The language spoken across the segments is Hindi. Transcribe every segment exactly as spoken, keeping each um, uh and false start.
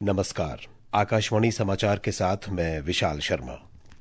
नमस्कार। आकाशवाणी समाचार के साथ मैं विशाल शर्मा।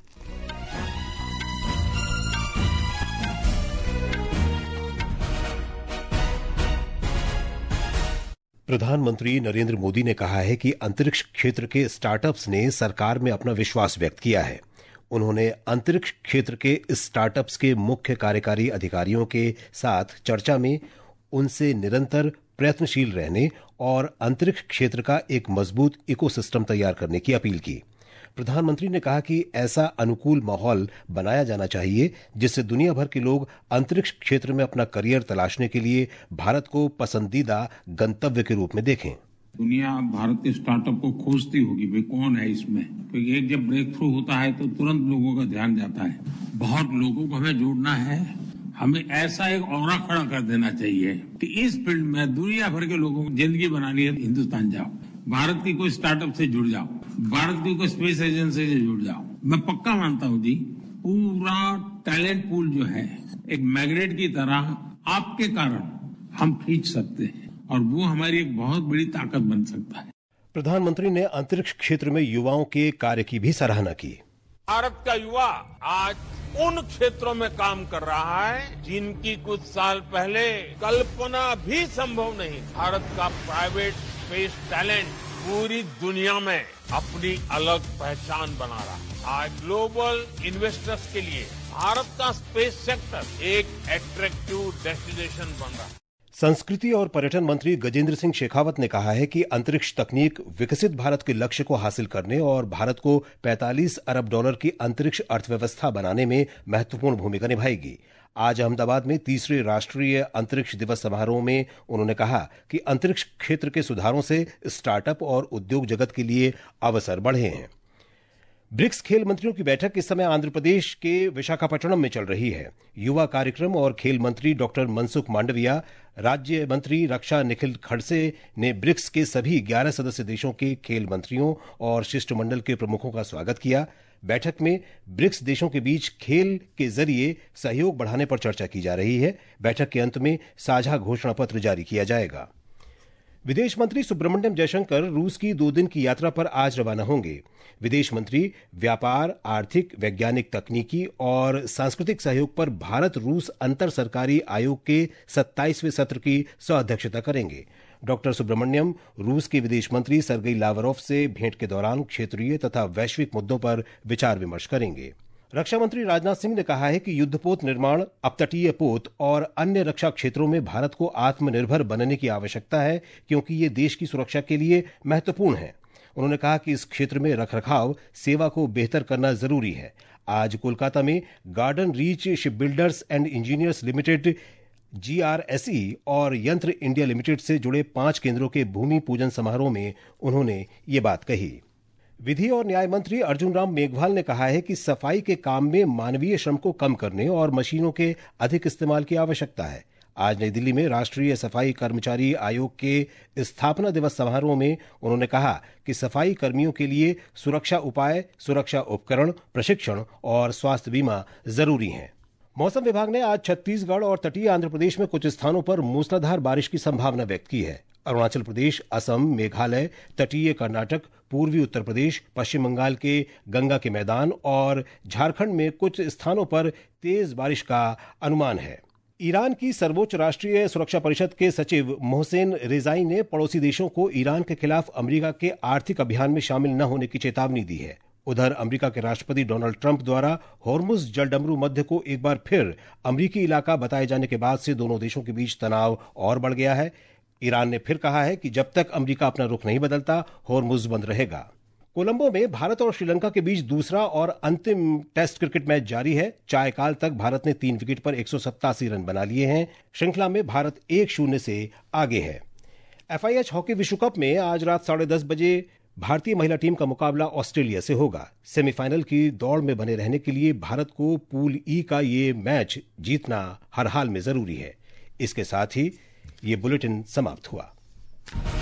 प्रधानमंत्री नरेंद्र मोदी ने कहा है कि अंतरिक्ष क्षेत्र के स्टार्टअप्स ने सरकार में अपना विश्वास व्यक्त किया है। उन्होंने अंतरिक्ष क्षेत्र के स्टार्टअप्स के मुख्य कार्यकारी अधिकारियों के साथ चर्चा में उनसे निरंतर प्रयत्नशील रहने और अंतरिक्ष क्षेत्र का एक मजबूत इकोसिस्टम तैयार करने की अपील की। प्रधानमंत्री ने कहा कि ऐसा अनुकूल माहौल बनाया जाना चाहिए जिससे दुनिया भर के लोग अंतरिक्ष क्षेत्र में अपना करियर तलाशने के लिए भारत को पसंदीदा गंतव्य के रूप में देखें। दुनिया भारत के स्टार्टअप को खोजती होगी, भाई कौन है इसमें, क्योंकि एक जब ब्रेक थ्रू होता है तो तुरंत लोगों का ध्यान जाता है। बहुत लोगों को हमें जोड़ना है, हमें ऐसा एक ऑरा खड़ा कर देना चाहिए कि इस फील्ड में दुनिया भर के लोगों को जिंदगी बनानी है, हिंदुस्तान जाओ, भारत की कोई स्टार्टअप से जुड़ जाओ, भारत की कोई स्पेस एजेंसी से जुड़ जाओ। मैं पक्का मानता हूं जी, पूरा टैलेंट पूल जो है एक मैग्नेट की तरह आपके कारण हम खींच सकते हैं और वो हमारी एक बहुत बड़ी ताकत बन सकता है। प्रधानमंत्री ने अंतरिक्ष क्षेत्र में युवाओं के कार्य की भी सराहना की। भारत का युवा आज उन क्षेत्रों में काम कर रहा है जिनकी कुछ साल पहले कल्पना भी संभव नहीं। भारत का प्राइवेट स्पेस टैलेंट पूरी दुनिया में अपनी अलग पहचान बना रहा है। आज ग्लोबल इन्वेस्टर्स के लिए भारत का स्पेस सेक्टर एक अट्रैक्टिव डेस्टिनेशन बन रहा है। संस्कृति और पर्यटन मंत्री गजेंद्र सिंह शेखावत ने कहा है कि अंतरिक्ष तकनीक विकसित भारत के लक्ष्य को हासिल करने और भारत को पैंतालीस अरब डॉलर की अंतरिक्ष अर्थव्यवस्था बनाने में महत्वपूर्ण भूमिका निभाएगी। आज अहमदाबाद में तीसरे राष्ट्रीय अंतरिक्ष दिवस समारोह में उन्होंने कहा कि अंतरिक्ष क्षेत्र के सुधारों से स्टार्टअप और उद्योग जगत के लिए अवसर बढ़े हैं। ब्रिक्स खेल मंत्रियों की बैठक इस समय आंध्र प्रदेश के विशाखापट्टनम में चल रही है। युवा कार्यक्रम और खेल मंत्री डॉक्टर मनसुख मांडविया, राज्य मंत्री रक्षा निखिल खड़से ने ब्रिक्स के सभी ग्यारह सदस्य देशों के खेल मंत्रियों और शिष्टमंडल के प्रमुखों का स्वागत किया। बैठक में ब्रिक्स देशों के बीच खेल के जरिए सहयोग बढ़ाने पर चर्चा की जा रही है। बैठक के अंत में साझा घोषणा पत्र जारी किया जाएगा। विदेश मंत्री सुब्रमण्यम जयशंकर रूस की दो दिन की यात्रा पर आज रवाना होंगे। विदेश मंत्री व्यापार, आर्थिक, वैज्ञानिक, तकनीकी और सांस्कृतिक सहयोग पर भारत रूस अंतर सरकारी आयोग के सत्ताईसवें सत्र की सह-अध्यक्षता करेंगे। डॉक्टर सुब्रमण्यम रूस के विदेश मंत्री सर्गेई लावरोफ से भेंट के दौरान क्षेत्रीय तथा वैश्विक मुद्दों पर विचार विमर्श करेंगे। रक्षा मंत्री राजनाथ सिंह ने कहा है कि युद्धपोत निर्माण, अपतटीय पोत और अन्य रक्षा क्षेत्रों में भारत को आत्मनिर्भर बनने की आवश्यकता है, क्योंकि ये देश की सुरक्षा के लिए महत्वपूर्ण है। उन्होंने कहा कि इस क्षेत्र में रखरखाव सेवा को बेहतर करना जरूरी है। आज कोलकाता में garden reach shipbuilders and engineers limited G R S E और यंत्र इंडिया लिमिटेड से जुड़े पांच केंद्रों के भूमि पूजन समारोह में उन्होंने ये बात कही। विधि और न्याय मंत्री अर्जुन राम मेघवाल ने कहा है कि सफाई के काम में मानवीय श्रम को कम करने और मशीनों के अधिक इस्तेमाल की आवश्यकता है। आज नई दिल्ली में राष्ट्रीय सफाई कर्मचारी आयोग के स्थापना दिवस समारोह में उन्होंने कहा कि सफाई कर्मियों के लिए सुरक्षा उपाय, सुरक्षा उपकरण, प्रशिक्षण और स्वास्थ्य बीमा जरूरी हैं। मौसम विभाग ने आज छत्तीसगढ़ और तटीय आंध्र प्रदेश में कुछ स्थानों पर मूसलाधार बारिश की संभावना व्यक्त की है। अरुणाचल प्रदेश, असम, मेघालय, तटीय कर्नाटक, पूर्वी उत्तर प्रदेश, पश्चिम बंगाल के गंगा के मैदान और झारखंड में कुछ स्थानों पर तेज बारिश का अनुमान है। ईरान की सर्वोच्च राष्ट्रीय सुरक्षा परिषद के सचिव मोहसेन रेजाई ने पड़ोसी देशों को ईरान के खिलाफ अमेरिका के आर्थिक अभियान में शामिल न होने की चेतावनी दी है। उधर अमेरिका के राष्ट्रपति डोनाल्ड ट्रंप द्वारा होर्मुज जलडमरू मध्य को एक बार फिर अमेरिकी इलाका बताए जाने के बाद से दोनों देशों के बीच तनाव और बढ़ गया है। ईरान ने फिर कहा है कि जब तक अमेरिका अपना रुख नहीं बदलता, होर्मुज बंद रहेगा। कोलंबो में भारत और श्रीलंका के बीच दूसरा और अंतिम टेस्ट क्रिकेट मैच जारी है। चायकाल तक भारत ने तीन विकेट पर एक सौ सत्तासी रन बना लिए हैं। श्रृंखला में भारत एक शून्य से आगे है। एफ आई एच हॉकी विश्व कप में आज रात साढ़े दस बजे भारतीय महिला टीम का मुकाबला ऑस्ट्रेलिया से होगा। सेमीफाइनल की दौड़ में बने रहने के लिए भारत को पूल ई का ये मैच जीतना हर हाल में जरूरी है। इसके साथ ही ये बुलेटिन समाप्त हुआ।